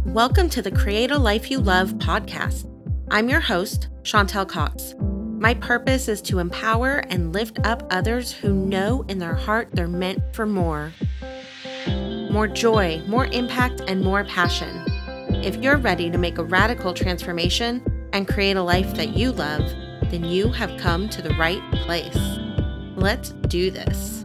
Welcome to the Create a Life You Love podcast. I'm your host, Chantel Cox. My purpose is to empower and lift up others who know in their heart they're meant for more. More joy, more impact, and more passion. If you're ready to make a radical transformation and create a life that you love, then you have come to the right place. Let's do this.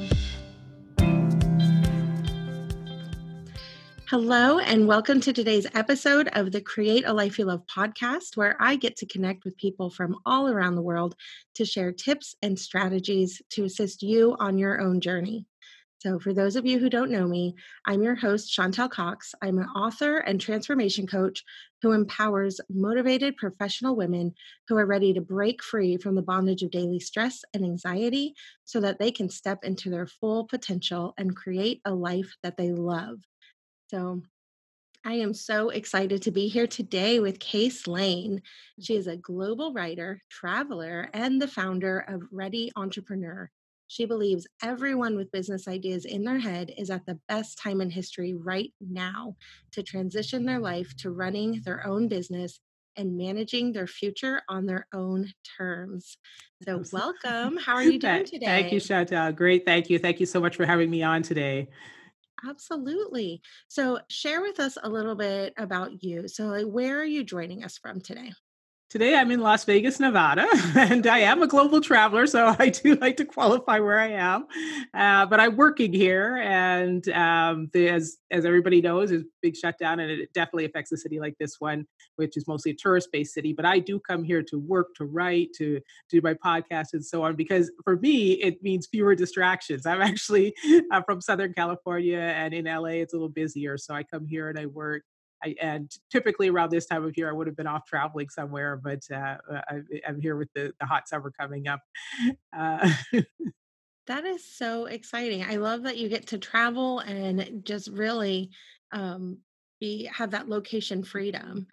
Hello, and welcome to today's episode of the Create a Life You Love podcast, where I get to connect with people from all around the world to share tips and strategies to assist you on your own journey. So, for those of you who don't know me, I'm your host, Chantel Cox. I'm an author and transformation coach who empowers motivated professional women who are ready to break free from the bondage of daily stress and anxiety so that they can step into their full potential and create a life that they love. So, I am so excited to be here today with Case Lane. She is a global writer, traveler, and the founder of Ready Entrepreneur. She believes everyone with business ideas in their head is at the best time in history right now to transition their life to running their own business and managing their future on their own terms. So, welcome. How are you doing Thank you, today? Chantal. Great. Thank you. Thank you so much for having me on today. Absolutely. So, share with us a little bit about you. So, where are you joining us from today? Today, I'm in Las Vegas, Nevada, and I am a global traveler, so I do like to qualify where I am. But I'm working here, and as everybody knows, there's a big shutdown, and it definitely affects a city like this one, which is mostly a tourist-based city. But I do come here to work, to write, to do my podcast, and so on, because for me, it means fewer distractions. I'm actually from Southern California, and in LA, it's a little busier, so I come here and I work. And typically around this time of year, I would have been off traveling somewhere, but I'm here with the hot summer coming up. Uh, That is so exciting. I love that you get to travel and just really um, be have that location freedom.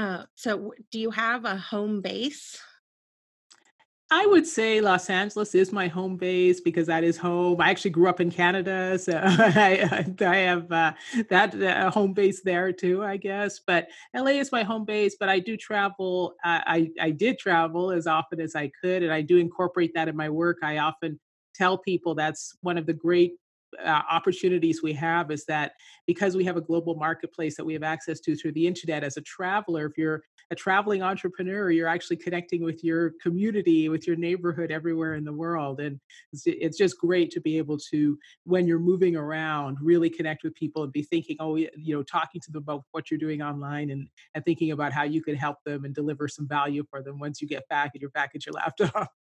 Do you have a home base? I would say Los Angeles is my home base because that is home. I actually grew up in Canada, so I have that home base there too, I guess. But LA is my home base. But I do travel. I did travel as often as I could, and I do incorporate that in my work. I often tell people that's one of the great opportunities we have is that because we have a global marketplace that we have access to through the internet. As a traveler, if you're a traveling entrepreneur, you're actually connecting with your community, with your neighborhood everywhere in the world. And it's just great to be able to, when you're moving around, really connect with people and be thinking, oh, talking to them about what you're doing online and thinking about how you could help them and deliver some value for them once you get back and you're back at your laptop.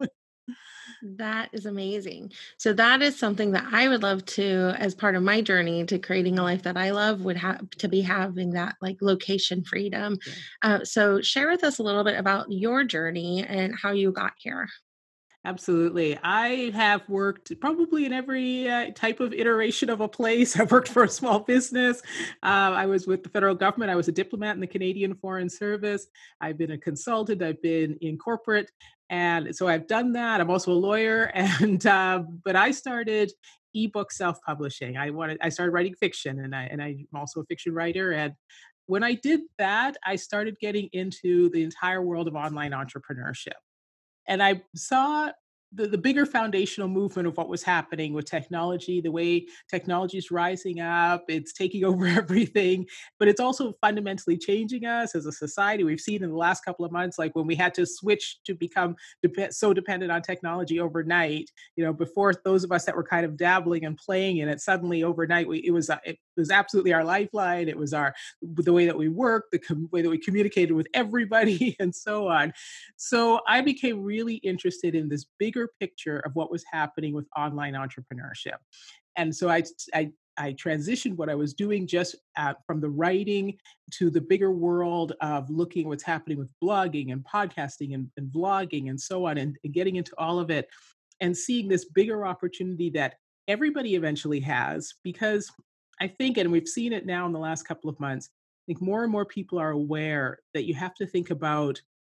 That is amazing. So that is something that I would love to, as part of my journey to creating a life that I love, would have to be having that like location freedom. Yeah. So share with us a little bit about your journey and how you got here. Absolutely. I have worked probably in every type of iteration of a place. I've worked for a small business. I was with the federal government. I was a diplomat in the Canadian Foreign Service. I've been a consultant. I've been in corporate. And so I've done that. I'm also a lawyer. And but I started ebook self-publishing. I started writing fiction and I'm also a fiction writer. And when I did that, I started getting into the entire world of online entrepreneurship. And I saw the bigger foundational movement of what was happening with technology, the way technology is rising up, it's taking over everything, but it's also fundamentally changing us as a society. We've seen in the last couple of months, like when we had to switch to become so dependent on technology overnight. Before, those of us that were kind of dabbling and playing in it, suddenly overnight, it was absolutely our lifeline. It was the way that we worked, way that we communicated with everybody, and so on. So I became really interested in this bigger picture of what was happening with online entrepreneurship. And so I transitioned what I was doing just from the writing to the bigger world of looking what's happening with blogging and podcasting and vlogging and so on, and getting into all of it and seeing this bigger opportunity that everybody eventually has. Because I think, and we've seen it now in the last couple of months, I think more and more people are aware that you have to think about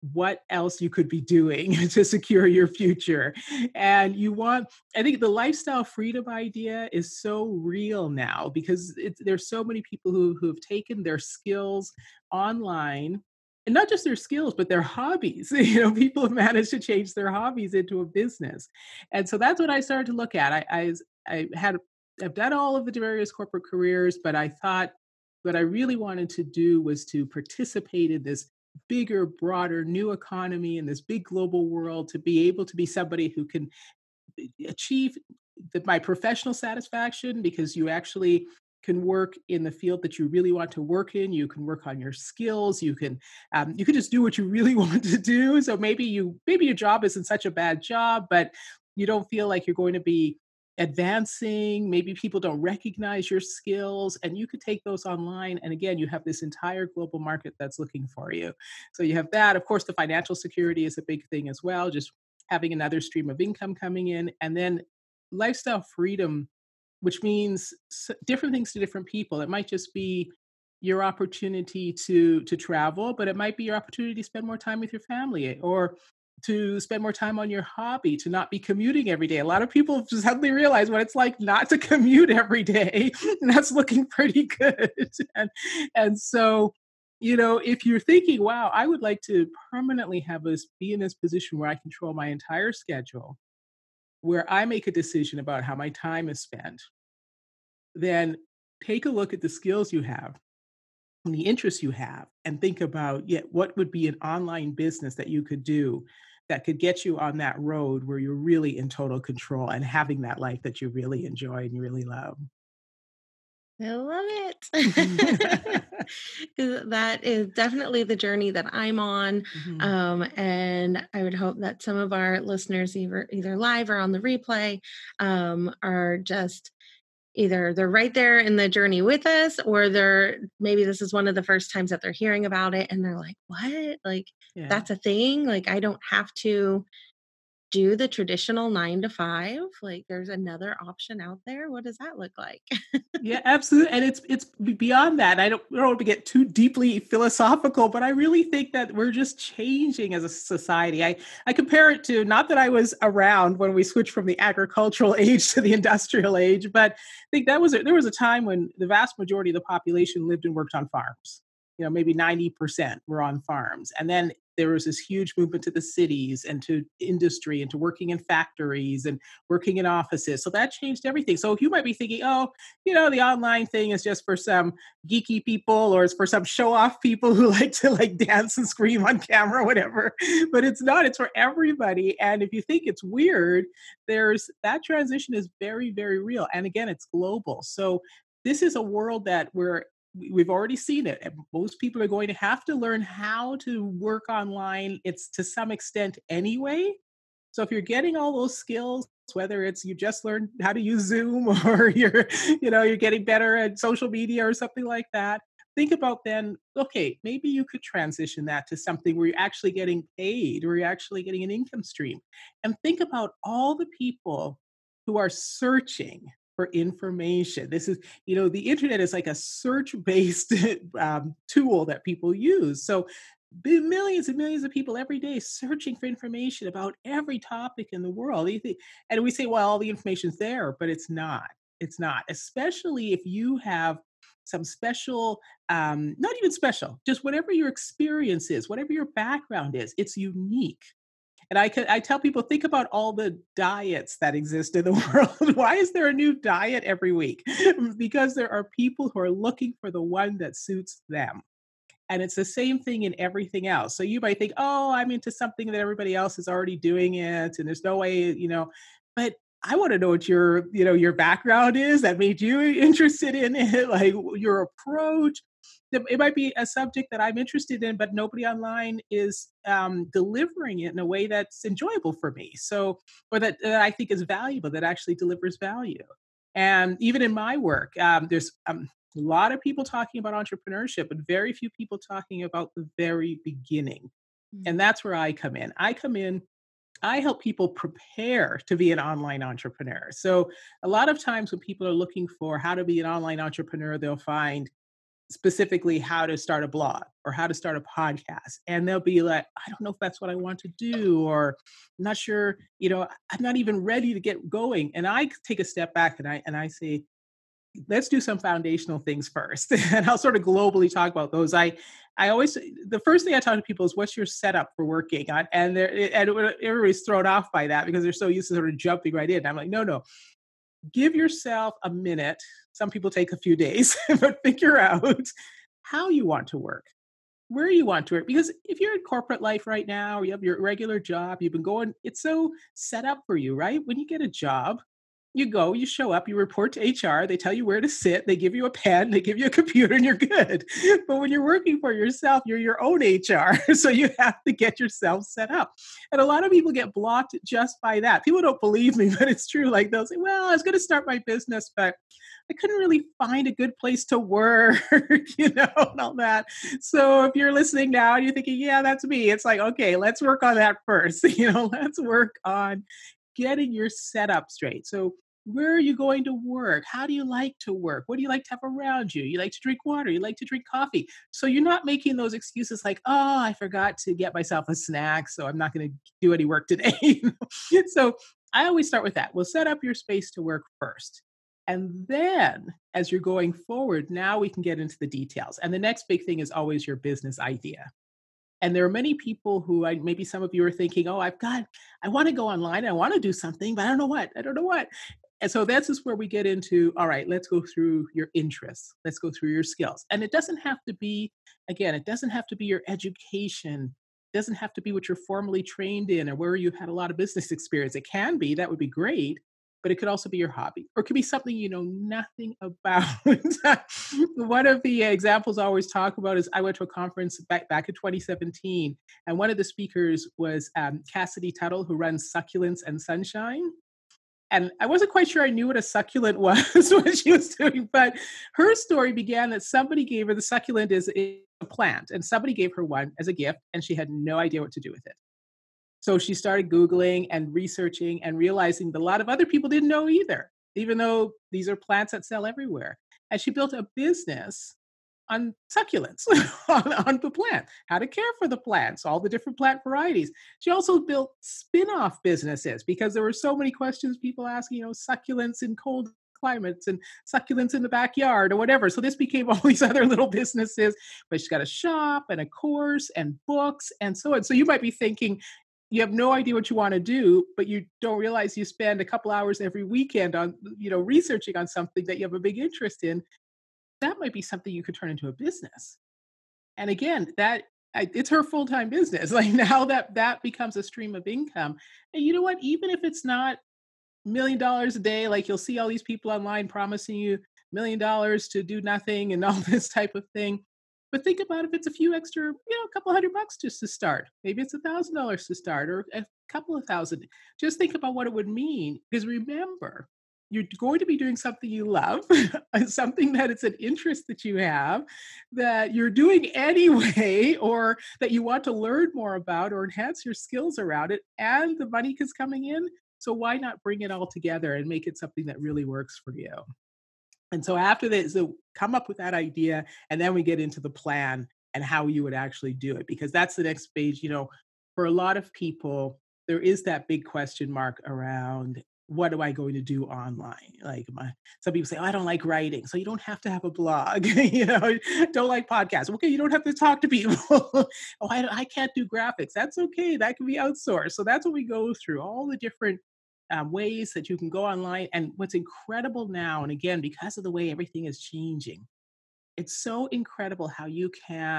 what else you could be doing to secure your future. And I think the lifestyle freedom idea is so real now because there's so many people who've taken their skills online, and not just their skills, but their hobbies. People have managed to change their hobbies into a business. And so that's what I started to look at. I've done all of the various corporate careers, but I thought what I really wanted to do was to participate in this bigger, broader, new economy in this big global world, to be able to be somebody who can achieve my professional satisfaction, because you actually can work in the field that you really want to work in. You can work on your skills. You can just do what you really want to do. So maybe your job isn't such a bad job, but you don't feel like you're going to be advancing. Maybe people don't recognize your skills, and you could take those online. And again, you have this entire global market that's looking for you. So you have that. Of course, the financial security is a big thing as well. Just having another stream of income coming in, and then lifestyle freedom, which means different things to different people. It might just be your opportunity to travel, but it might be your opportunity to spend more time with your family, or to spend more time on your hobby, to not be commuting every day. A lot of people just suddenly realize what it's like not to commute every day, and that's looking pretty good. And so, if you're thinking, wow, I would like to permanently be in this position where I control my entire schedule, where I make a decision about how my time is spent, then take a look at the skills you have and the interests you have, and think about, yeah, what would be an online business that you could do that could get you on that road where you're really in total control and having that life that you really enjoy and you really love. I love it. 'Cause that is definitely the journey that I'm on. Mhm. And I would hope that some of our listeners, either live or on the replay, are just either they're right there in the journey with us, or maybe this is one of the first times that they're hearing about it and they're like, what? Like, Yeah. that's a thing? Like, I don't have to do the traditional 9 to 5. Like, there's another option out there. What does that look like? Yeah, absolutely. And it's beyond that. I don't want to get too deeply philosophical, but I really think that we're just changing as a society. I compare it to, not that I was around when we switched from the agricultural age to the industrial age, but I think there was a time when the vast majority of the population lived and worked on farms. Maybe 90% were on farms. And then there was this huge movement to the cities and to industry and to working in factories and working in offices. So that changed everything. So you might be thinking, oh, the online thing is just for some geeky people, or it's for some show off people who like to like dance and scream on camera, whatever. But it's not, it's for everybody. And if you think it's weird, that transition is very, very real. And again, it's global. So this is a world that we've already seen it. And most people are going to have to learn how to work online. It's to some extent anyway. So if you're getting all those skills, whether it's you just learned how to use Zoom, or you're getting better at social media or something like that, think about then, okay, maybe you could transition that to something where you're actually getting paid, or you're actually getting an income stream. And think about all the people who are searching for information. The internet is like a search-based tool that people use. So millions and millions of people every day searching for information about every topic in the world. And we say, well, all the information's there, but it's not. It's not, especially if you have some special, not even special, just whatever your experience is, whatever your background is, it's unique. And I tell people, think about all the diets that exist in the world. Why is there a new diet every week? Because there are people who are looking for the one that suits them. And it's the same thing in everything else. So you might think, oh, I'm into something that everybody else is already doing it, and there's no way. But I want to know what your background is that made you interested in it, like your approach. It might be a subject that I'm interested in, but nobody online is delivering it in a way that's enjoyable for me. So, or that I think is valuable, that actually delivers value. And even in my work, there's a lot of people talking about entrepreneurship, but very few people talking about the very beginning. And Mm. that's where I come in. I help people prepare to be an online entrepreneur. So a lot of times when people are looking for how to be an online entrepreneur, they'll find specifically how to start a blog or how to start a podcast. And they'll be like, I don't know if that's what I want to do, or I'm not sure, I'm not even ready to get going. And I take a step back and I say, let's do some foundational things first. And I'll sort of globally talk about those. I always, the first thing I talk to people is, what's your setup for working on? And everybody's thrown off by that because they're so used to sort of jumping right in. I'm like, no, give yourself a minute. Some people take a few days, but figure out how you want to work, where you want to work. Because if you're in corporate life right now, or you have your regular job, you've been going, it's so set up for you, right? When you get a job, you go, you show up, you report to HR, they tell you where to sit, they give you a pen, they give you a computer, and you're good. But when you're working for yourself, you're your own HR. So you have to get yourself set up. And a lot of people get blocked just by that. People don't believe me, but it's true. Like they'll say, well, I was going to start my business, but I couldn't really find a good place to work, and all that. So if you're listening now and you're thinking, yeah, that's me, it's like, okay, let's work on that first. Let's work on getting your setup straight. So where are you going to work? How do you like to work? What do you like to have around you? You like to drink water? You like to drink coffee? So you're not making those excuses like, oh, I forgot to get myself a snack, so I'm not going to do any work today. So I always start with that. We'll set up your space to work first. And then as you're going forward, now we can get into the details. And the next big thing is always your business idea. And there are many people who maybe some of you are thinking, oh, I want to go online. I want to do something, but I don't know what. And so that's just where we get into, all right, let's go through your interests. Let's go through your skills. And it doesn't have to be, again, it doesn't have to be your education. It doesn't have to be what you're formally trained in or where you've had a lot of business experience. It can be, that would be great. But it could also be your hobby, or it could be something you know nothing about. One of the examples I always talk about is I went to a conference back in 2017, and one of the speakers was Cassidy Tuttle, who runs Succulents and Sunshine. And I wasn't quite sure I knew what a succulent was when she was doing, but her story began that somebody gave her, the succulent is a plant, and somebody gave her one as a gift, and she had no idea what to do with it. So she started Googling and researching and realizing that a lot of other people didn't know either, even though these are plants that sell everywhere. And she built a business on succulents, on the plant, how to care for the plants, all the different plant varieties. She also built spin-off businesses because there were so many questions people asking, succulents in cold climates and succulents in the backyard or whatever. So this became all these other little businesses, but she's got a shop and a course and books and so on. So you might be thinking, you have no idea what you want to do, but you don't realize you spend a couple hours every weekend on, researching on something that you have a big interest in. That might be something you could turn into a business. And again, it's her full-time business. Like now that becomes a stream of income. And you know what? Even if it's not $1 million a day, like you'll see all these people online promising you $1 million to do nothing and all this type of thing. But think about if it's a few extra, a couple $100 just to start. Maybe it's $1,000 to start or a couple of thousand. Just think about what it would mean. Because remember, you're going to be doing something you love, something that it's an interest that you have, that you're doing anyway, or that you want to learn more about or enhance your skills around it, and the money is coming in. So why not bring it all together and make it something that really works for you? And so after that, so come up with that idea, and then we get into the plan and how you would actually do it, because that's the next page. For a lot of people, there is that big question mark around, what am I going to do online? Like some people say, oh, I don't like writing. So you don't have to have a blog, don't like podcasts. Okay, you don't have to talk to people. Oh, I can't do graphics. That's okay. That can be outsourced. So that's what we go through, all the different ways that you can go online. And what's incredible now, and again, because of the way everything is changing, it's so incredible how you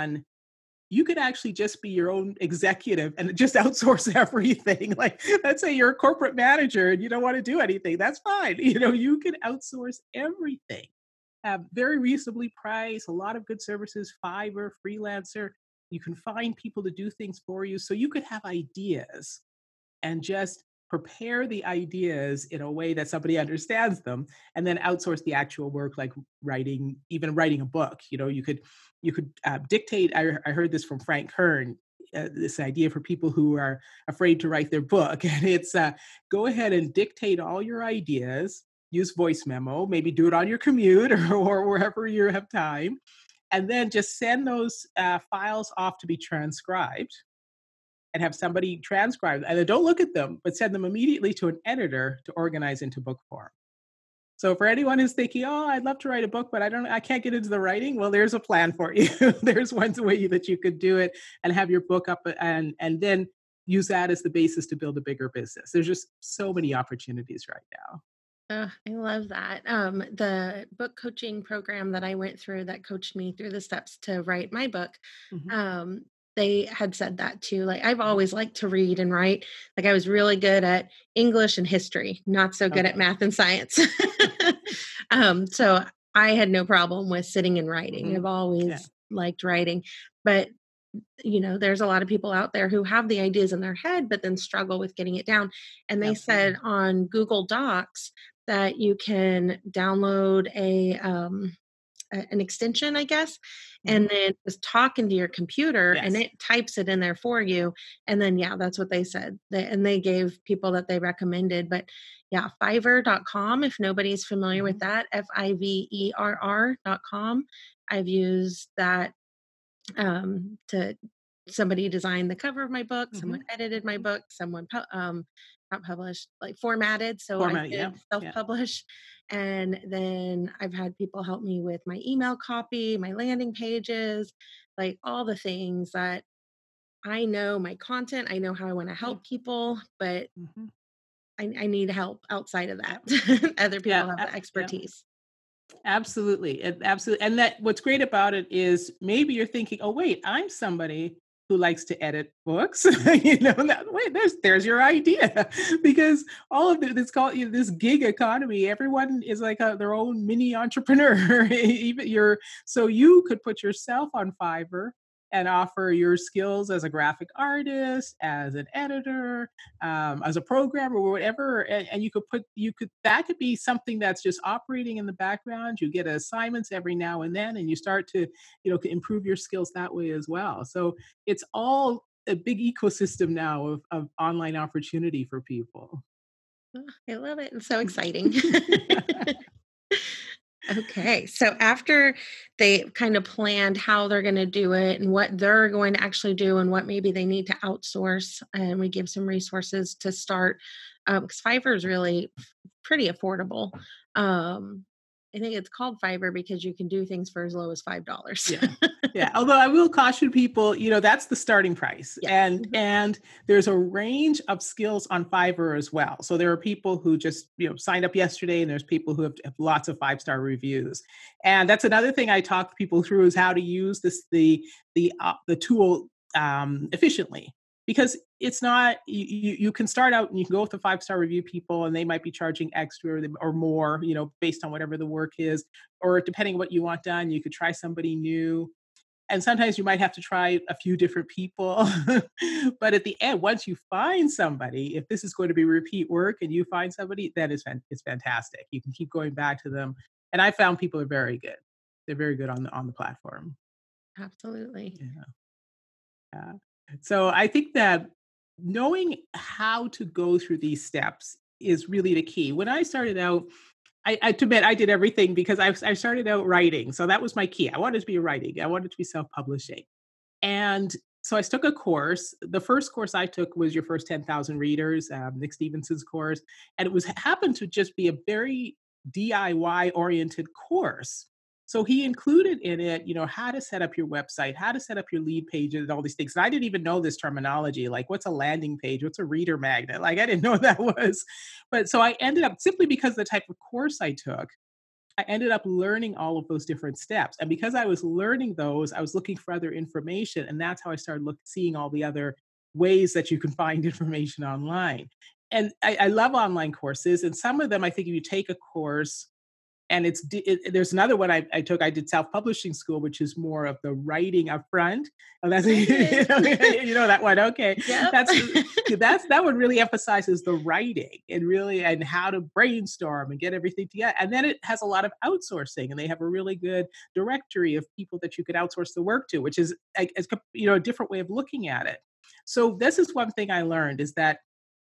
could actually just be your own executive and just outsource everything. Like, let's say you're a corporate manager and you don't want to do anything. That's fine. You can outsource everything. Very reasonably priced, a lot of good services, Fiverr, Freelancer. You can find people to do things for you. So you could have ideas and just prepare the ideas in a way that somebody understands them, and then outsource the actual work, like even writing a book. You could dictate. I heard this from Frank Kern, this idea for people who are afraid to write their book, and it's go ahead and dictate all your ideas. Use voice memo, maybe do it on your commute or wherever you have time. and then just send those files off to be transcribed and have somebody transcribe. And then don't look at them, but send them immediately to an editor to organize into book form. So for anyone who's thinking, "Oh, I'd love to write a book, but I can't get into the writing," well, there's a plan for you. There's one way that you could do it and have your book up, and then use that as the basis to build a bigger business. There's just so many opportunities right now. I love that. The book coaching program that I went through that coached me through the steps to write my book, Mhm. um, they had said that too. Like, I've always liked to read and write. Like, I was really good at English and history, not so good at Okay. math and science. So I had no problem with sitting and writing. I've Mhm. Yeah, always liked writing. But there's a lot of people out there who have the ideas in their head, but then struggle with getting it down. And they said absolutely. on Google Docs that you can download an extension, I guess, and Mhm. then just talk into your computer and Yes. it types it in there for you. And then, yeah, that's what they said. And they gave people that they recommended. But yeah, fiverr.com, if nobody's familiar with Mhm. that, fiverr.com. I've used that to somebody designed the cover of my book, someone Mhm. edited my Mhm. book, someone not published, like formatted so I Format, yeah, could yeah. self-publish. And then I've had people help me with my email copy, my landing pages, like all the things that I know my content, I know how I want to Yeah. help people, but Mhm. I need help outside of Yeah. that. Other Yeah, people have the yeah. expertise. Absolutely, and absolutely, and that what's great about it is maybe you're thinking, "Oh, wait, I'm somebody who likes to edit books." Wait, there's your idea, because all of it's called, this gig economy. Everyone is like their own mini entrepreneur. Even you're so you could put yourself on Fiverr and offer your skills as a graphic artist, as an editor, as a programmer or whatever, and you could that could be something that's just operating in the background. You get assignments every now and then, and you start to improve your skills that way as well. So it's all a big ecosystem now of online opportunity for people. Oh, I love it. It's so exciting. Okay. So after they kind of planned how they're going to do it and what they're going to actually do and what maybe they need to outsource, and we give some resources to start, because Fiverr is really pretty affordable. Um, I think it's called Fiverr because you can do things for as low as $5. Yeah. Yeah, although I will caution people, that's the starting price, Yes. and there's a range of skills on Fiverr as well. So there are people who just, signed up yesterday, and there's people who have lots of five-star reviews. And that's another thing I talk people through, is how to use the tool efficiently. Because it's not, you can start out and you can go with the five-star review people, and they might be charging extra or more, based on whatever the work is, or depending what you want done, you could try somebody new. And sometimes you might have to try a few different people. But at the end, once you find somebody, if this is going to be repeat work and you find somebody, then it's fantastic. You can keep going back to them. And I found people are very good. They're very good on the platform. Absolutely. Yeah. Yeah. So I think that knowing how to go through these steps is really the key. When I started out, I to admit I did everything because I started out writing, so that was my key. I wanted to be writing. I wanted to be self-publishing, and so I took a course. The first course I took was Your First 10,000 Readers, Nick Stevenson's course, and it was happened to just be a very DIY oriented course. So he included in it, how to set up your website, how to set up your lead pages, and all these things. And I didn't even know this terminology, like what's a landing page, what's a reader magnet, like I didn't know what that was. But so I ended up, simply because of the type of course I took, I ended up learning all of those different steps. And because I was learning those, I was looking for other information. And that's how I started seeing all the other ways that you can find information online. And I love online courses. And some of them, I think if you take a course, and there's another one I took. I did self-publishing school, which is more of the writing up front. And that's Right. you know that one. Okay. Yep. That one really emphasizes the writing and how to brainstorm and get everything together. And then it has a lot of outsourcing, and they have a really good directory of people that you could outsource the work to, which is a different way of looking at it. So this is one thing I learned, is that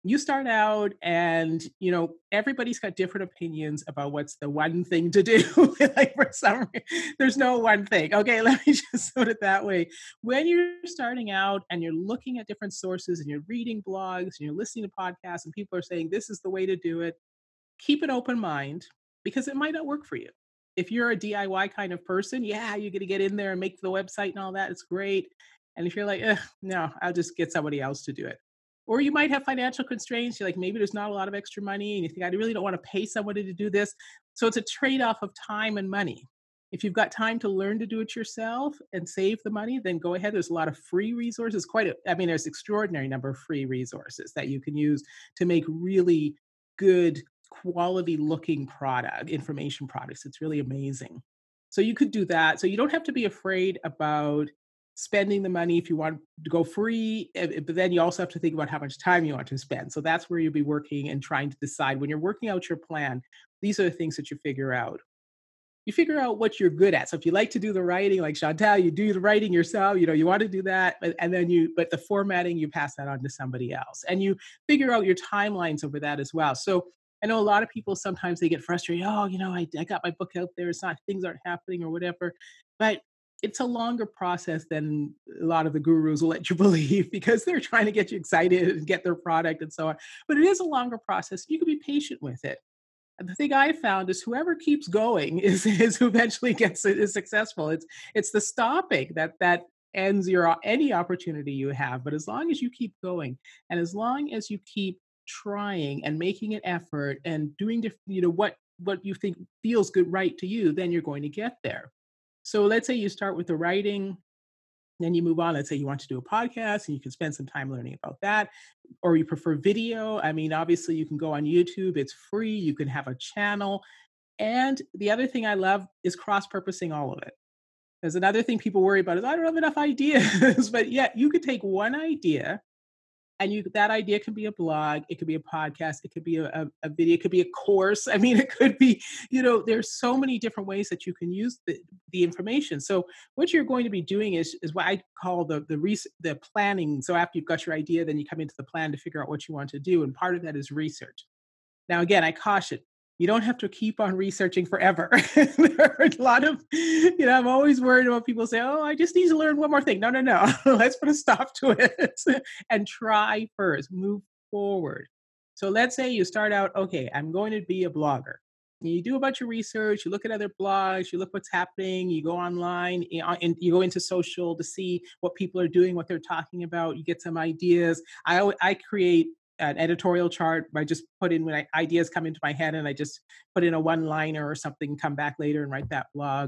you start out and everybody's got different opinions about what's the one thing to do. Like for some there's no one thing. Okay, let me just put it that way. When you're starting out and you're looking at different sources and you're reading blogs and you're listening to podcasts and people are saying this is the way to do it, keep an open mind because it might not work for you. If you're a DIY kind of person, yeah, you're going to get in there and make the website and all that. It's great. And if you're like, no, I'll just get somebody else to do it. Or you might have financial constraints. You're like, maybe there's not a lot of extra money and you think, I really don't want to pay somebody to do this. So it's a trade off of time and money. If you've got time to learn to do it yourself and save the money, then go ahead. There's a lot of free resources. There's extraordinary number of free resources that you can use to make really good quality looking information products. It's really amazing. So you could do that. So you don't have to be afraid about spending the money if you want to go free, but then you also have to think about how much time you want to spend. So that's where you'll be working and trying to decide when you're working out your plan. These are the things that you figure out. You figure out what you're good at. So if you like to do the writing, like Chantal, you do the writing yourself, you want to do that. And then but the formatting, you pass that on to somebody else. And you figure out your timelines over that as well. So I know a lot of people, sometimes they get frustrated. Oh, I got my book out there. Things aren't happening or whatever. But it's a longer process than a lot of the gurus will let you believe because they're trying to get you excited and get their product and so on. But it is a longer process. You can be patient with it. And the thing I found is whoever keeps going is who eventually is successful. It's the stopping that ends any opportunity you have. But as long as you keep going, and as long as you keep trying and making an effort and doing what you think feels good right to you, then you're going to get there. So let's say you start with the writing, then you move on. Let's say you want to do a podcast and you can spend some time learning about that, or you prefer video. I mean, obviously, you can go on YouTube, it's free, you can have a channel. And the other thing I love is cross purposing all of it. There's another thing people worry about is I don't have enough ideas, but yet you could take one idea and that idea can be a blog, it could be a podcast, it could be a video, it could be a course. I mean, it could be, there's so many different ways that you can use the information. So what you're going to be doing is what I call the planning. So after you've got your idea, then you come into the plan to figure out what you want to do. And part of that is research. Now, again, I caution, you don't have to keep on researching forever. There are a lot of, I'm always worried about people say, oh, I just need to learn one more thing. No. Let's put a stop to it and try first, move forward. So let's say you start out, okay, I'm going to be a blogger. You do a bunch of research, you look at other blogs, you look what's happening, you go online, and you go into social to see what people are doing, what they're talking about, you get some ideas. I create an editorial chart. I just put in when ideas come into my head and I just put in a one-liner or something, come back later and write that blog.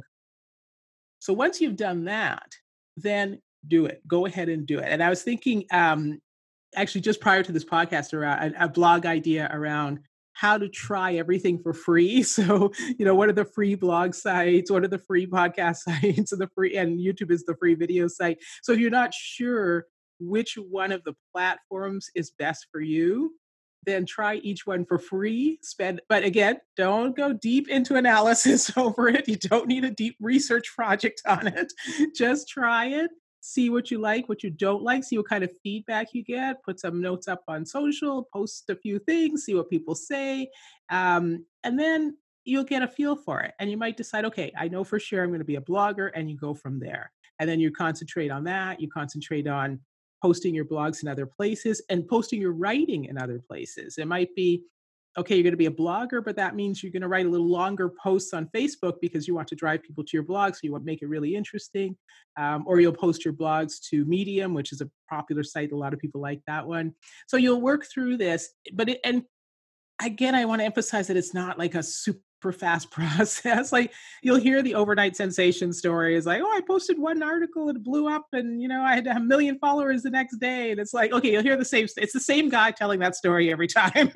So once you've done that, then do it. Go ahead and do it. And I was thinking, actually just prior to this podcast, around a blog idea around how to try everything for free. So, what are the free blog sites? What are the free podcast sites? And YouTube is the free video site. So if you're not sure which one of the platforms is best for you, then try each one for free. But again, don't go deep into analysis over it. You don't need a deep research project on it. Just try it. See what you like, what you don't like, see what kind of feedback you get, put some notes up on social, post a few things, see what people say. And then you'll get a feel for it. And you might decide, okay, I know for sure I'm going to be a blogger, and you go from there. And then you concentrate on that. You concentrate on posting your blogs in other places and posting your writing in other places. It might be, okay, you're going to be a blogger, but that means you're going to write a little longer posts on Facebook because you want to drive people to your blog. So you want to make it really interesting. Or you'll post your blogs to Medium, which is a popular site. A lot of people like that one. So you'll work through this. And again, I want to emphasize that it's not like a super fast process. Like you'll hear the overnight sensation stories like, oh, I posted one article and it blew up and, I had 1 million followers the next day. And it's like, okay, you'll hear it's the same guy telling that story every time.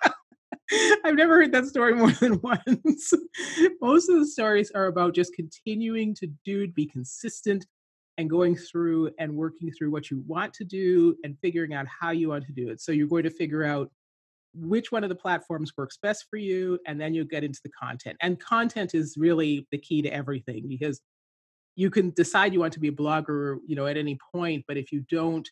I've never heard that story more than once. Most of the stories are about just continuing to be consistent and going through and working through what you want to do and figuring out how you want to do it. So you're going to figure out which one of the platforms works best for you, and then you'll get into the content. And content is really the key to everything because you can decide you want to be a blogger, at any point, but if you don't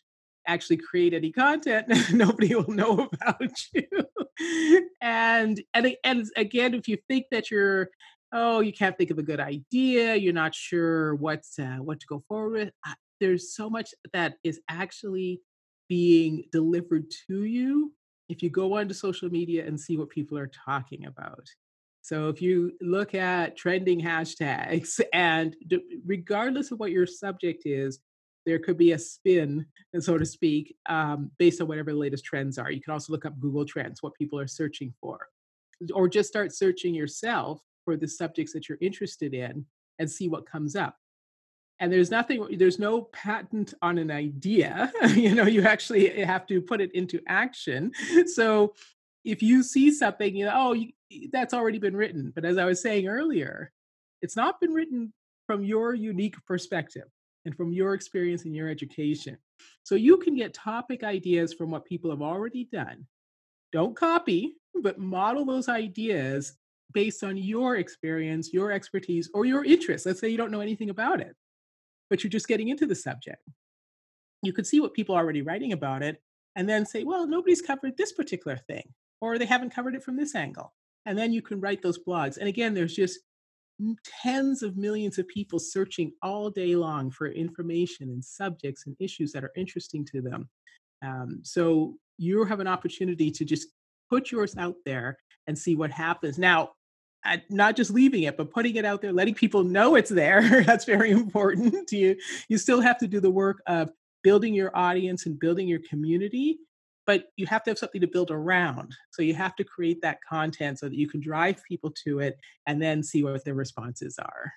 actually create any content, nobody will know about you. And again, if you think that you can't think of a good idea, you're not sure what to go forward with. There's so much that is actually being delivered to you if you go onto social media and see what people are talking about. So if you look at trending hashtags, and regardless of what your subject is, there could be a spin, so to speak, based on whatever the latest trends are. You can also look up Google Trends, what people are searching for, or just start searching yourself for the subjects that you're interested in and see what comes up. And there's no patent on an idea. You actually have to put it into action. So if you see something, that's already been written. But as I was saying earlier, it's not been written from your unique perspective and from your experience and your education. So you can get topic ideas from what people have already done. Don't copy, but model those ideas based on your experience, your expertise, or your interests. Let's say you don't know anything about it, but you're just getting into the subject. You could see what people are already writing about it and then say, well, nobody's covered this particular thing, or they haven't covered it from this angle. And then you can write those blogs. And again, there's just tens of millions of people searching all day long for information and subjects and issues that are interesting to them. So you have an opportunity to just put yours out there and see what happens. Now, not just leaving it, but putting it out there, letting people know it's there. That's very important. You still have to do the work of building your audience and building your community, but you have to have something to build around. So you have to create that content so that you can drive people to it and then see what their responses are.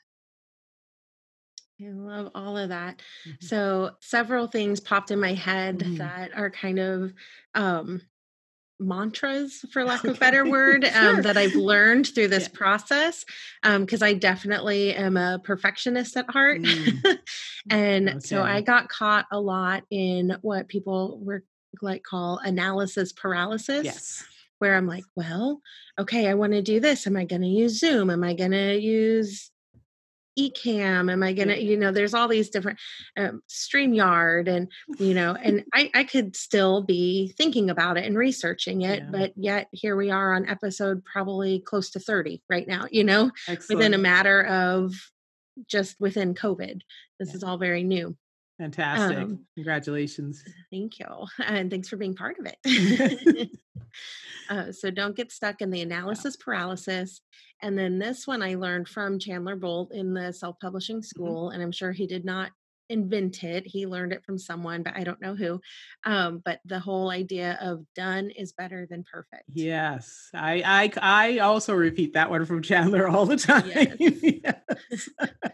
I love all of that. Mhm. So several things popped in my head Mhm. that are kind of um, mantras, for lack of a better Okay. word, Sure. that I've learned through this Yeah. process, because I definitely am a perfectionist at heart. Mm. And so I Okay. got caught a lot in what people were call analysis paralysis, Yes. where I'm like, well, okay, I want to do this. Am I going to use Zoom? Am I going to use Ecamm? Am I Yeah. gonna, there's all these different StreamYard, and I could still be thinking about it and researching it, Yeah. but yet here we are on episode probably close to 30 right now, within a Excellent. matter of just within COVID. This Yeah. is all very new. Fantastic. Um, Congratulations. Thank you. And thanks for being part of it. So don't get stuck in the Yeah. analysis paralysis. And then this one I learned from Chandler Bolt in the self publishing Mhm. school. And I'm sure he did not invent it. He learned it from someone, but I don't know who. But the whole idea of done is better than perfect. Yes. I also repeat that one from Chandler all the time. Yes. Yes.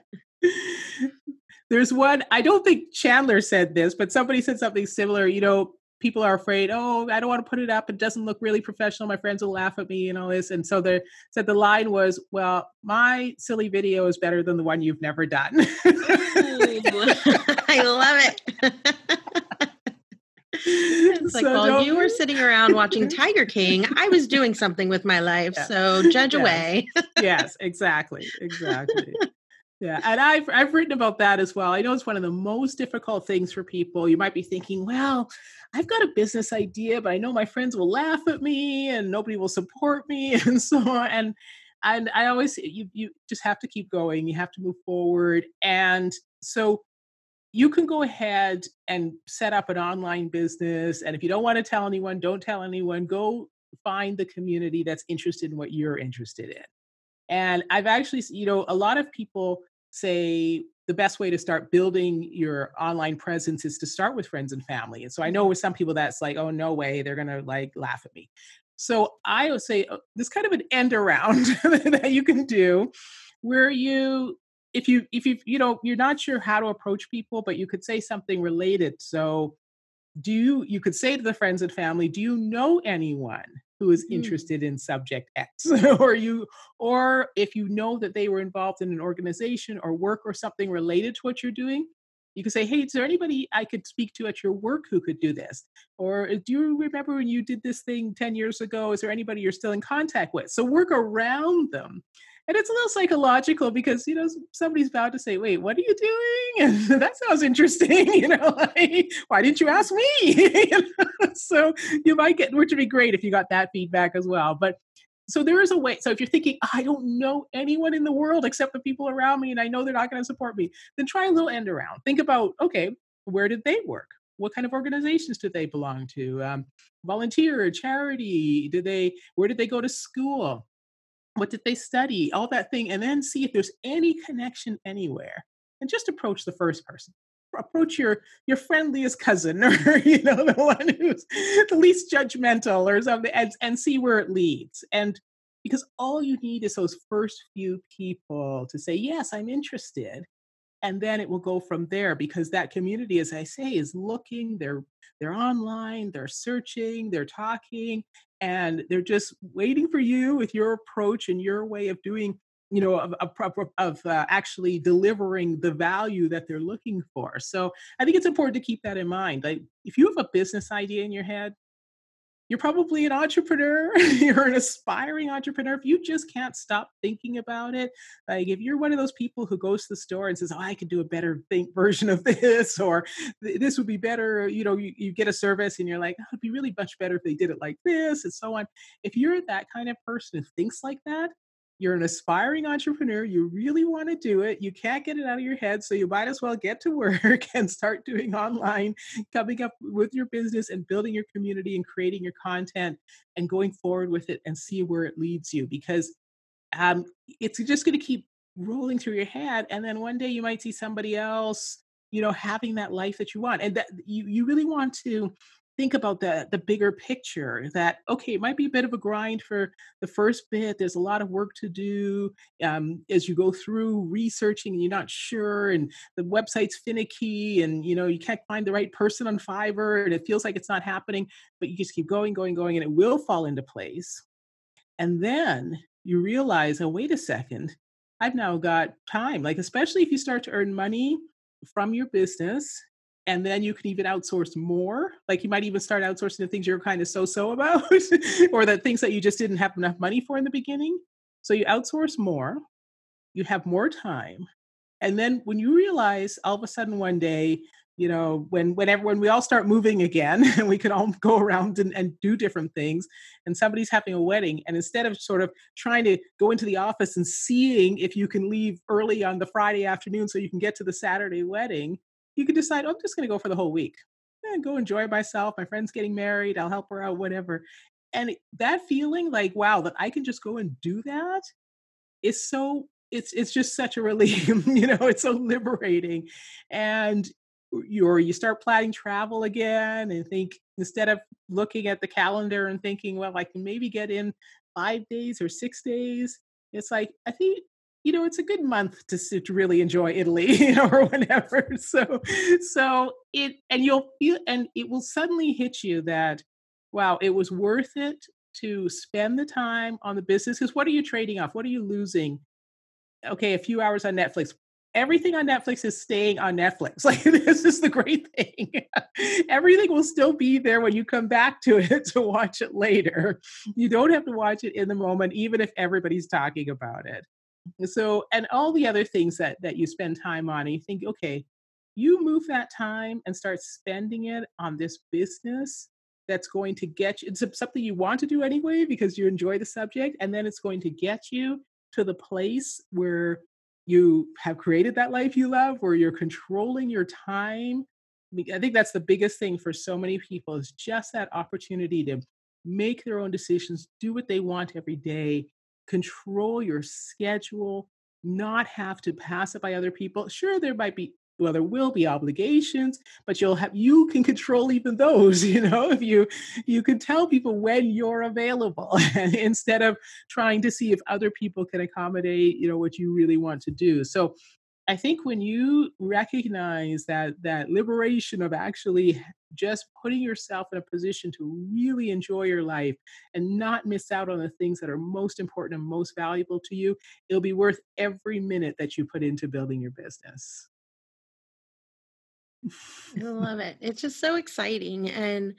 There's one, I don't think Chandler said this, but somebody said something similar. People are afraid, oh, I don't want to put it up. It doesn't look really professional. My friends will laugh at me and all this. And so they said the line was, well, my silly video is better than the one you've never done. Ooh, I love it. It's like, So while don't. you were sitting around watching Tiger King, I was doing something with my life. Yeah. So judge Yes. away. Yes, exactly. Exactly. Yeah, and I've written about that as well. I know it's one of the most difficult things for people. You might be thinking, well, I've got a business idea, but I know my friends will laugh at me and nobody will support me and so on. And I always say you just have to keep going. You have to move forward. And so you can go ahead and set up an online business. And if you don't want to tell anyone, don't tell anyone. Go find the community that's interested in what you're interested in. And I've actually, a lot of people say the best way to start building your online presence is to start with friends and family. And so I know with some people that's like, oh, no way, they're going to like laugh at me. So I would say there's kind of an end around that you can do where if you're not sure how to approach people, but you could say something related. So you could say to the friends and family, do you know anyone who is Mm. interested in subject X? Or if you know that they were involved in an organization or work or something related to what you're doing, you could say, hey, is there anybody I could speak to at your work who could do this? Or do you remember when you did this thing 10 years ago? Is there anybody you're still in contact with? So work around them And it's a little psychological because, somebody's about to say, wait, what are you doing? And that sounds interesting. Like, why didn't you ask me? So you might get, which would be great if you got that feedback as well. But so there is a way. So if you're thinking, I don't know anyone in the world except the people around me, and I know they're not going to support me, then try a little end around. Think about, okay, where did they work? What kind of organizations did they belong to? Volunteer, charity? Where did they go to school? What did they study? All that thing, and then see if there's any connection anywhere. And just approach the first person. Approach your friendliest cousin, or the one who's the least judgmental, or something, and see where it leads. And because all you need is those first few people to say, "Yes, I'm interested." And then it will go from there, because that community, as I say, is looking, they're online, they're searching, they're talking, and they're just waiting for you with your approach and your way of doing, actually delivering the value that they're looking for. So I think it's important to keep that in mind. Like, if you have a business idea in your head, you're probably an entrepreneur. You're an aspiring entrepreneur. If you just can't stop thinking about it, like if you're one of those people who goes to the store and says, "Oh, I could do a better version of this," or "This would be better," you get a service and you're like, "Oh, it'd be really much better if they did it like this," and so on. If you're that kind of person who thinks like that, you're an aspiring entrepreneur. You really want to do it. You can't get it out of your head. So you might as well get to work and start doing online, coming up with your business and building your community and creating your content and going forward with it, and see where it leads you, because um, it's just going to keep rolling through your head. And then one day you might see somebody else, having that life that you want. And that you really want to think about the bigger picture, that, okay, it might be a bit of a grind for the first bit. There's a lot of work to do as you go through researching and you're not sure, and the website's finicky, and you can't find the right person on Fiverr, and it feels like it's not happening, but you just keep going, going, going, and it will fall into place. And then you realize, oh, wait a second, I've now got time. Like, especially if you start to earn money from your business, and then you can even outsource more. Like, you might even start outsourcing the things you're kind of so about, or the things that you just didn't have enough money for in the beginning. So you outsource more, you have more time, and then when you realize, all of a sudden one day, when we all start moving again and we can all go around and do different things, and somebody's having a wedding, and instead of sort of trying to go into the office and seeing if you can leave early on the Friday afternoon so you can get to the Saturday wedding, you could decide, "Oh, I'm just going to go for the whole week and go enjoy myself. My friend's getting married. I'll help her out, whatever." And that feeling like, wow, that I can just go and do that, is so it's just such a relief. It's so liberating. And you start planning travel again, and think, instead of looking at the calendar and thinking, well, I can maybe get in 5 days or 6 days, it's like, I think, it's a good month to really enjoy Italy, or whatever. So you'll feel, and it will suddenly hit you that, wow, it was worth it to spend the time on the business. Because what are you trading off? What are you losing? Okay, a few hours on Netflix. Everything on Netflix is staying on Netflix. Like, this is the great thing. Everything will still be there when you come back to it to watch it later. You don't have to watch it in the moment, even if everybody's talking about it. So, and all the other things that you spend time on, and you think, okay, you move that time and start spending it on this business that's going to get you, it's something you want to do anyway because you enjoy the subject, and then it's going to get you to the place where you have created that life you love, where you're controlling your time. I think that's the biggest thing for so many people, is just that opportunity to make their own decisions, do what they want every day, control your schedule, not have to pass it by other people. Sure, there will be obligations, but you can control even those, if you can tell people when you're available, and instead of trying to see if other people can accommodate, what you really want to do. So I think when you recognize that liberation of actually just putting yourself in a position to really enjoy your life and not miss out on the things that are most important and most valuable to you, it'll be worth every minute that you put into building your business. I love it. It's just so exciting. And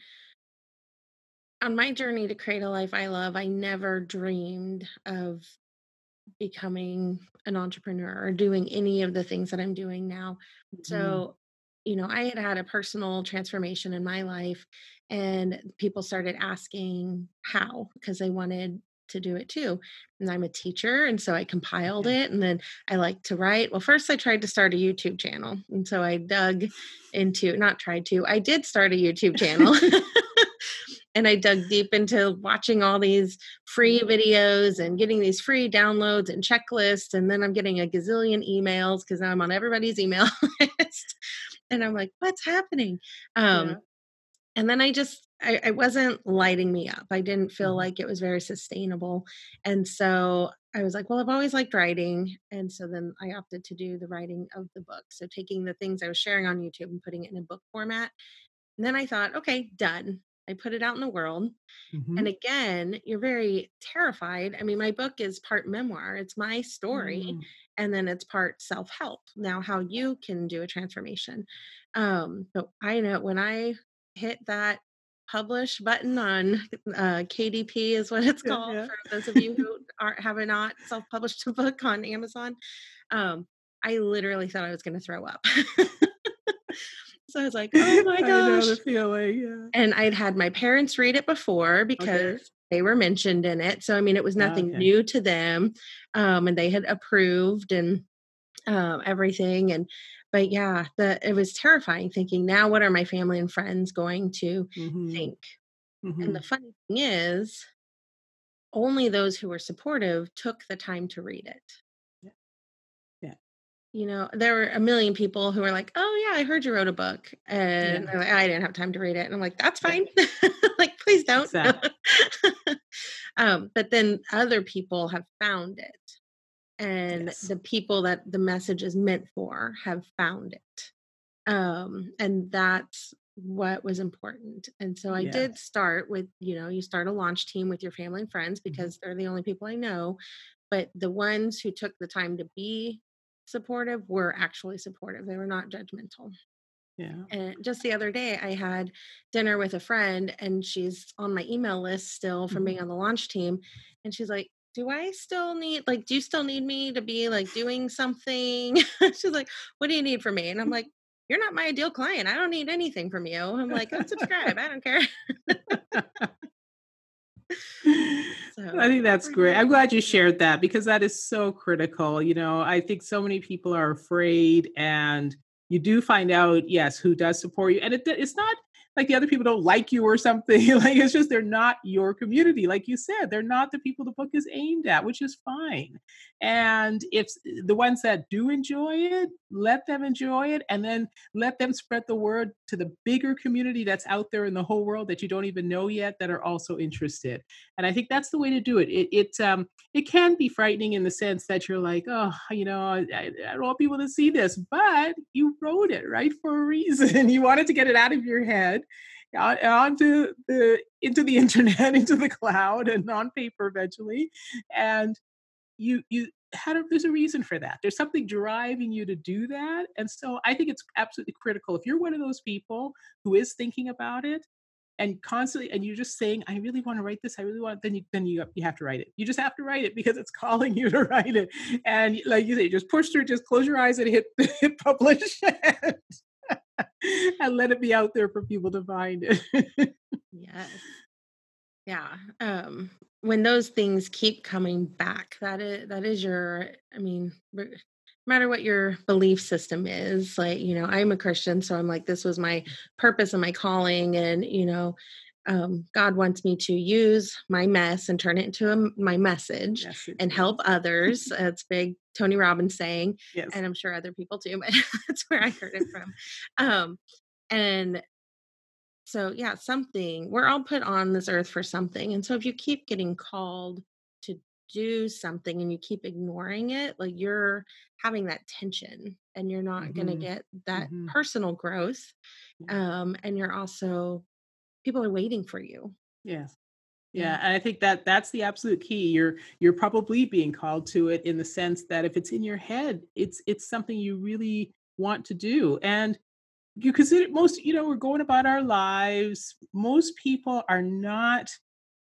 on my journey to create a life I love, I never dreamed of becoming an entrepreneur or doing any of the things that I'm doing now. Mm. So, I had had a personal transformation in my life, and people started asking how because they wanted to do it too. And I'm a teacher, and so I compiled Okay. it, and then I like to write. Well, first I tried to start a YouTube channel, and so I dug into, not tried to, I did start a YouTube channel. And I dug deep into watching all these free videos and getting these free downloads and checklists. And then I'm getting a gazillion emails because I'm on everybody's email list. And I'm like, what's happening? Yeah. And then I wasn't lighting me up. I didn't feel Mhm. like it was very sustainable. And so I was like, well, I've always liked writing. And so then I opted to do the writing of the book. So taking the things I was sharing on YouTube and putting it in a book format. And then I thought, okay, done. I put it out in the world. And Mhm. again, you're very terrified. I mean, my book is part memoir, it's my story, Mm. and then it's part self help. Now, how you can do a transformation. But I know when I hit that publish button on KDP, is what it's Yeah, called yeah. for those of you who have not self published a book on Amazon. Um, I literally thought I was going to throw up. So I was like, oh my I know the gosh. feeling, yeah. And I'd had my parents read it before Okay. because they were mentioned in it. So, I mean, it was nothing Okay. new to them. And they had approved and everything. But yeah, it was terrifying thinking, now what are my family and friends going to Mhm. think? And the Mhm. funny thing is, only those who were supportive took the time to read it. Yeah. Yeah. There were a million people who were like, "Oh yeah, I heard you wrote a book," and Yeah. they're like, "I didn't have time to read it," and I'm like, "That's Yeah. fine, like please don't." Exactly. But then other people have found it, and Yes. the people that the message is meant for have found it, and that's what was important. And so I Yeah. did start with, you start a launch team with your family and friends Mhm. because they're the only people I know, but the ones who took the time to be supportive were actually supportive. They were not judgmental. Yeah. And just the other day, I had dinner with a friend, and she's on my email list still from Mhm. being on the launch team. And she's like, do you still need me to be like doing something? She's like, what do you need from me? And I'm like, you're not my ideal client. I don't need anything from you. I'm like, unsubscribe. I don't care. I So think that's whatever great. you I'm glad you need. shared that because that is so critical. I think so many people are afraid, and you do find out, yes, who does support you. And it's not like the other people don't like you or something. Like it's just they're not your community. Like you said, they're not the people the book is aimed at, which is fine. And if the ones that do enjoy it, let them enjoy it, and then let them spread the word to the bigger community that's out there in the whole world that you don't even know yet that are also interested. And I think that's the way to do it. It can be frightening in the sense that you're like, oh, I don't want people to see this, but you wrote it right for a reason. You wanted to get it out of your head onto the into the internet, into the cloud, and on paper eventually. And you there's a reason for that. There's something driving you to do that. And so I think it's absolutely critical. If you're one of those people who is thinking about it, and constantly and you're just saying, I really want to write this, I really want, then you have to write it. You just have to write it because it's calling you to write it. And like you say, just push through, just close your eyes and hit hit publish and let it be out there for people to find it. Yes. Yeah. When those things keep coming back, that is your, I mean, no matter what your belief system is, like, I'm a Christian, so I'm like, this was my purpose and my calling. And, God wants me to use my mess and turn it into my message Message, and help yes. others. It's big Tony Robbins saying, Yes. and I'm sure other people too, but that's where I heard it from. Um, and so, yeah, we're all put on this earth for something. And so, if you keep getting called to do something and you keep ignoring it, like you're having that tension and you're not going to Hmm. get that Hmm. personal growth. Yeah. And you're also, people are waiting for you. Yes. Yeah. Yeah, and I think that that's the absolute key. You're probably being called to it in the sense that if it's in your head, it's something you really want to do. And you consider we're going about our lives. Most people are not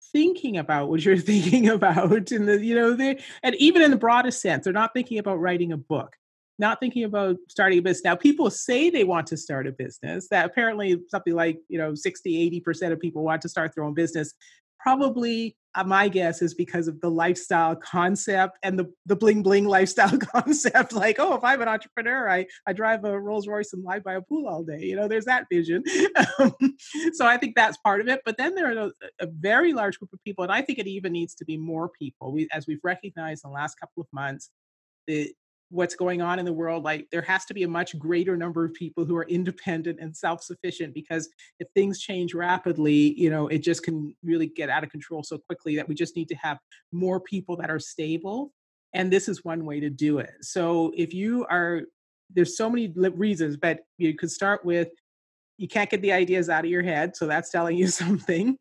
thinking about what you're thinking about in the, and even in the broadest sense, they're not thinking about writing a book, not thinking about starting a business. Now, people say they want to start a business. That apparently something like, 60, 80% of people want to start their own business. Probably, my guess is because of the lifestyle concept and the bling bling lifestyle concept. Like, oh, if I'm an entrepreneur, I drive a Rolls Royce and lie by a pool all day. There's that vision. Um, so I think that's part of it. But then there are a very large group of people, and I think it even needs to be more people. As we've recognized in the last couple of months, the what's going on in the world, like there has to be a much greater number of people who are independent and self-sufficient, because if things change rapidly, it just can really get out of control so quickly that we just need to have more people that are stable. And this is one way to do it. So if you are, there's so many reasons, but you could start with, you can't get the ideas out of your head, so that's telling you something.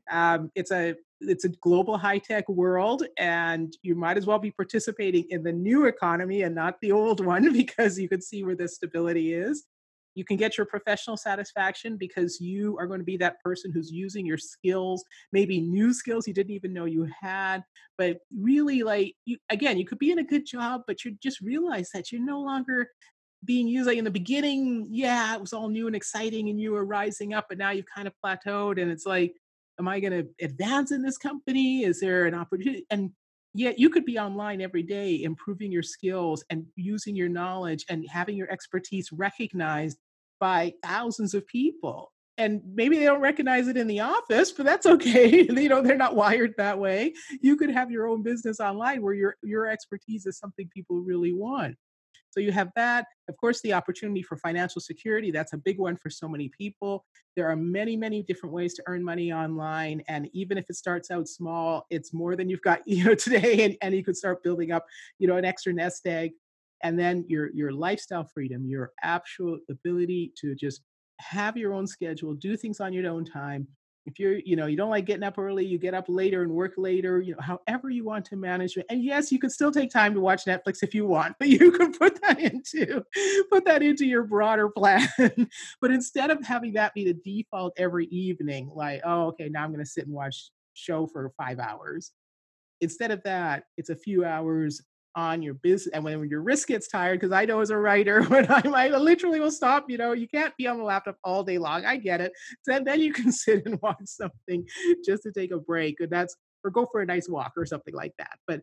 It's a global high tech world, and you might as well be participating in the new economy and not the old one, because you can see where the stability is. You can get your professional satisfaction because you are going to be that person who's using your skills, maybe new skills you didn't even know you had. But really, like, you could be in a good job, but you just realize that you're no longer being used. Like in the beginning, yeah, it was all new and exciting and you were rising up, but now you've kind of plateaued, and it's like, am I going to advance in this company? Is there an opportunity? And yet you could be online every day improving your skills and using your knowledge and having your expertise recognized by thousands of people. And maybe they don't recognize it in the office, but that's okay. They're not wired that way. You could have your own business online where your expertise is something people really want. So you have that. Of course, the opportunity for financial security, that's a big one for so many people. There are many, many different ways to earn money online. And even if it starts out small, it's more than you've got, today. And you could start building up, an extra nest egg. And then your lifestyle freedom, your actual ability to just have your own schedule, do things on your own time. If you don't like getting up early, you get up later and work later, however you want to manage it. And yes, you can still take time to watch Netflix if you want, but you can put that into your broader plan. But instead of having that be the default every evening, like, oh, okay, now I'm going to sit and watch show for 5 hours. Instead of that, it's a few hours on your business. And when your wrist gets tired, because I know as a writer, when I literally will stop, you can't be on the laptop all day long. I get it. So then you can sit and watch something just to take a break. Or go for a nice walk or something like that. But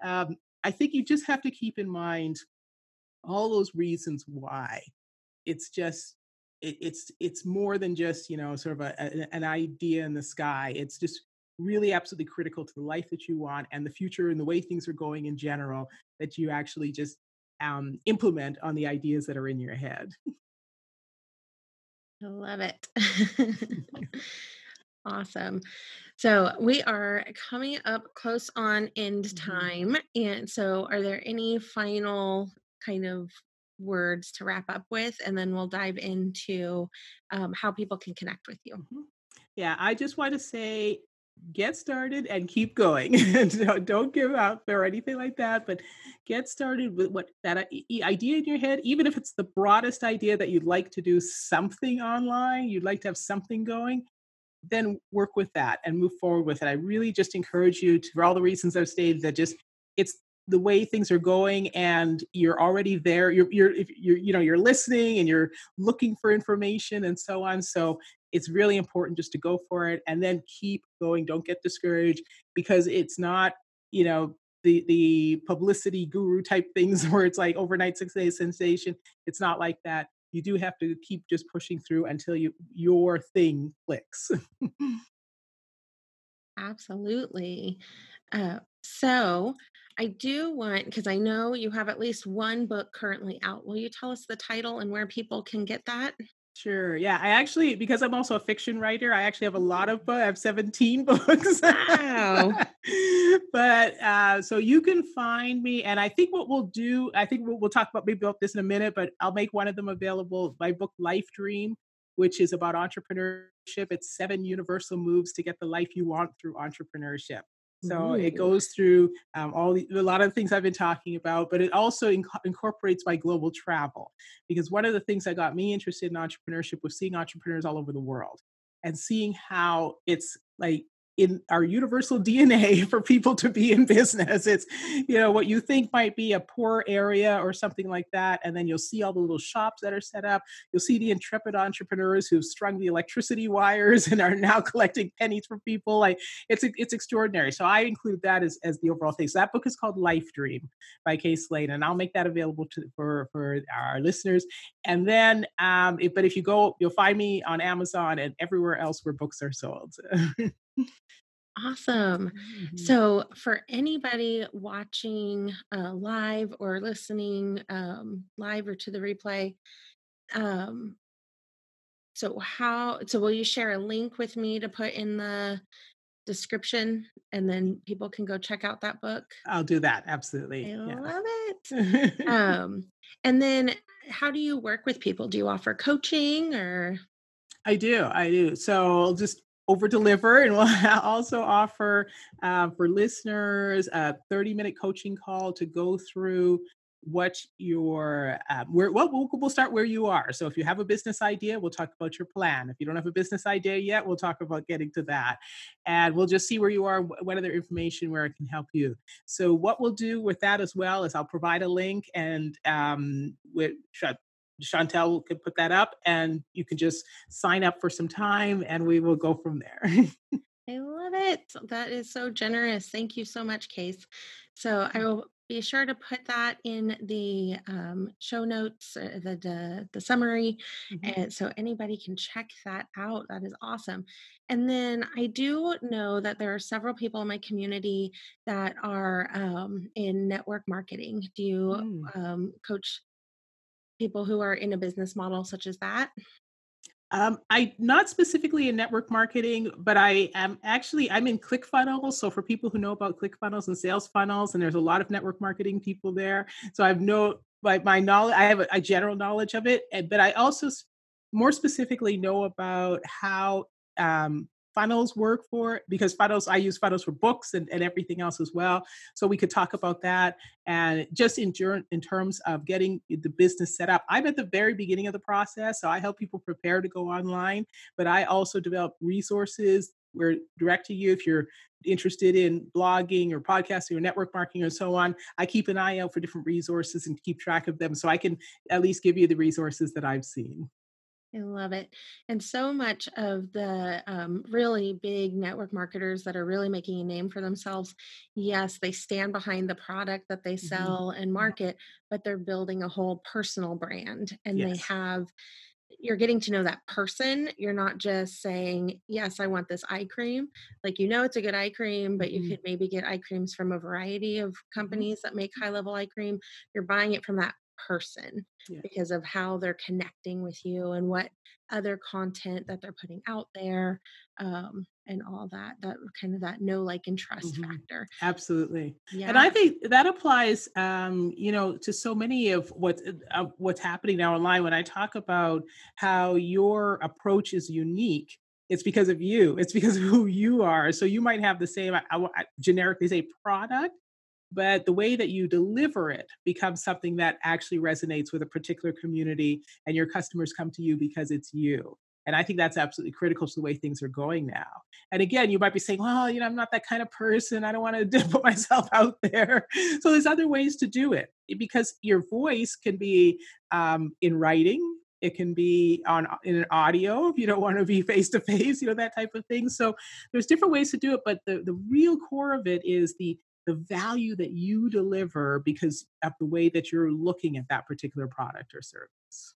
I think you just have to keep in mind all those reasons why. It's just, it's more than just, sort of an idea in the sky. It's just really absolutely critical to the life that you want and the future and the way things are going in general, that you actually just implement on the ideas that are in your head. I love it. Awesome. So we are coming up close on end Mhm. time. And so, are there any final kind of words to wrap up with? And then we'll dive into how people can connect with you. Mhm. Yeah, I just want to say, get started and keep going. Don't give up or anything like that, but get started with what that idea in your head, even if it's the broadest idea that you'd like to do something online, you'd like to have something going, then work with that and move forward with it. I really just encourage you to, for all the reasons I've stated, that just it's the way things are going and you're already there. You're listening and you're looking for information and so on. So it's really important just to go for it and then keep going. Don't get discouraged, because it's not, the publicity guru type things where it's like overnight 6 day sensation. It's not like that. You do have to keep just pushing through until your thing clicks. Absolutely. So, I do want, because I know you have at least one book currently out. Will you tell us the title and where people can get that? Sure. Yeah. I actually, because I'm also a fiction writer, I actually have a lot of books. I have 17 books. Wow. But so you can find me. And I think what we'll do, I think we'll talk about maybe about this in a minute, but I'll make one of them available. My book, Life Dream, which is about entrepreneurship. It's 7 universal moves to get the life you want through entrepreneurship. So it Ooh. goes through a lot of the things I've been talking about, but it also incorporates my global travel, because one of the things that got me interested in entrepreneurship was seeing entrepreneurs all over the world and seeing how it's like in our universal DNA for people to be in business. It's, what you think might be a poor area or something like that. And then you'll see all the little shops that are set up. You'll see the intrepid entrepreneurs who've strung the electricity wires and are now collecting pennies from people. Like it's extraordinary. So I include that as the overall thing. So that book is called Life Dream by Kay Slade, and I'll make that available for our listeners. And then, but if you go, you'll find me on Amazon and everywhere else where books are sold. Awesome. Mhm. So, for anybody watching live or listening live or to the replay, um, so will you share a link with me to put in the description and then people can go check out that book? I'll do that. Absolutely. I Yes. love it. Um, and then how do you work with people? Do you offer coaching or? I do. I do. So I'll just over deliver, and we'll also offer for listeners a 30-minute coaching call to go through what your where well we'll start where you are. So if you have a business idea, we'll talk about your plan. If you don't have a business idea yet, we'll talk about getting to that, and we'll just see where you are, what other information where I can help you. So what we'll do with that as well is I'll provide a link, and with Chantel could put that up, and you can just sign up for some time and we will go from there. I love it. That is so generous. Thank you so much, Case. So I will be sure to put that in the show notes, the summary, Mhm. and so anybody can check that out. That is awesome. And then I do know that there are several people in my community that are in network marketing. Do you Mm. coach people who are in a business model such as that? I not specifically in network marketing, but I'm in ClickFunnels. So for people who know about ClickFunnels and sales funnels, and there's a lot of network marketing people there. So I've no my knowledge. I have a general knowledge of it, but I also more specifically know about how funnels work for it, because funnels I use funnels for books and everything else as well. So we could talk about that, and just in terms of getting the business set up. I'm at the very beginning of the process, so I help people prepare to go online, but I also develop resources where direct to you if you're interested in blogging or podcasting or network marketing or so on. I keep an eye out for different resources and keep track of them so I can at least give you the resources that I've seen. I love it. And so much of the really big network marketers that are really making a name for themselves, yes, they stand behind the product that they Mhm. sell and Mhm. market, but they're building a whole personal brand. And they Yes. have, you're getting to know that person. You're not just saying, yes, I want this eye cream. Like, it's a good eye cream, but you Mhm. could maybe get eye creams from a variety of Mhm. companies that make high level eye cream. You're buying it from that person Yeah. because of how they're connecting with you and what other content that they're putting out there, and all that kind of that know, like, and trust Mhm. factor. Absolutely. And I Yeah. think that applies, to so many of what's happening now online. When I talk about how your approach is unique, it's because of you. It's because of who you are. So you might have the same, generically say product, but the way that you deliver it becomes something that actually resonates with a particular community, and your customers come to you because it's you. And I think that's absolutely critical to the way things are going now. And again, you might be saying, well, I'm not that kind of person. I don't want to put myself out there. So there's other ways to do it, because your voice can be in writing. It can be in an audio if you don't want to be face to face, that type of thing. So there's different ways to do it, but the real core of it is the value that you deliver because of the way that you're looking at that particular product or service.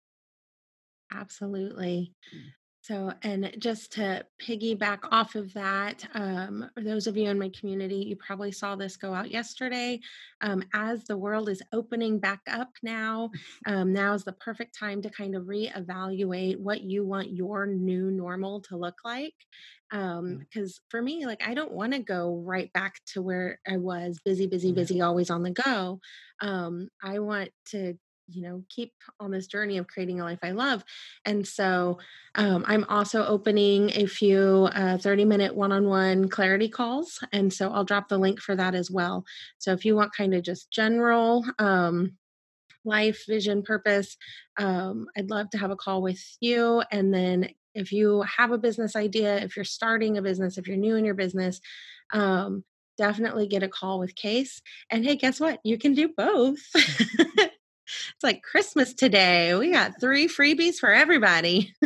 Absolutely. Mm. So, and just to piggyback off of that, for those of you in my community, you probably saw this go out yesterday. As the world is opening back up now, now is the perfect time to kind of reevaluate what you want your new normal to look like. Yeah. Because for me, like, I don't want to go right back to where I was busy, busy, Yeah. busy, always on the go. I want to, keep on this journey of creating a life I love. And so, I'm also opening a few 30-minute one on one clarity calls. And so I'll drop the link for that as well. So if you want kind of just general life, vision, purpose, I'd love to have a call with you. And then If you have a business idea, if you're starting a business, if you're new in your business, definitely get a call with Case. And hey, guess what? You can do both. It's like Christmas today. We got 3 freebies for everybody.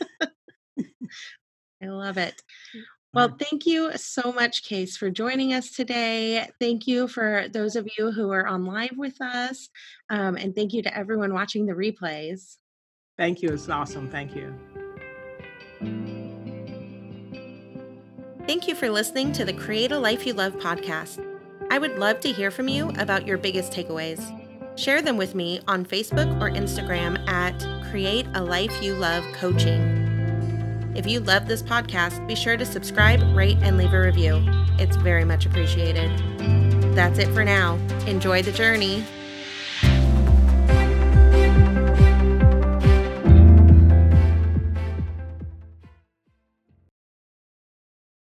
I love it. Well, thank you so much, Case, for joining us today. Thank you for those of you who are on live with us. And thank you to everyone watching the replays. Thank you. It's awesome. Thank you. Thank you for listening to the Create a Life You Love podcast. I would love to hear from you about your biggest takeaways. Share them with me on Facebook or Instagram at Create a Life You Love Coaching. If you love this podcast, be sure to subscribe, rate, and leave a review. It's very much appreciated. That's it for now. Enjoy the journey.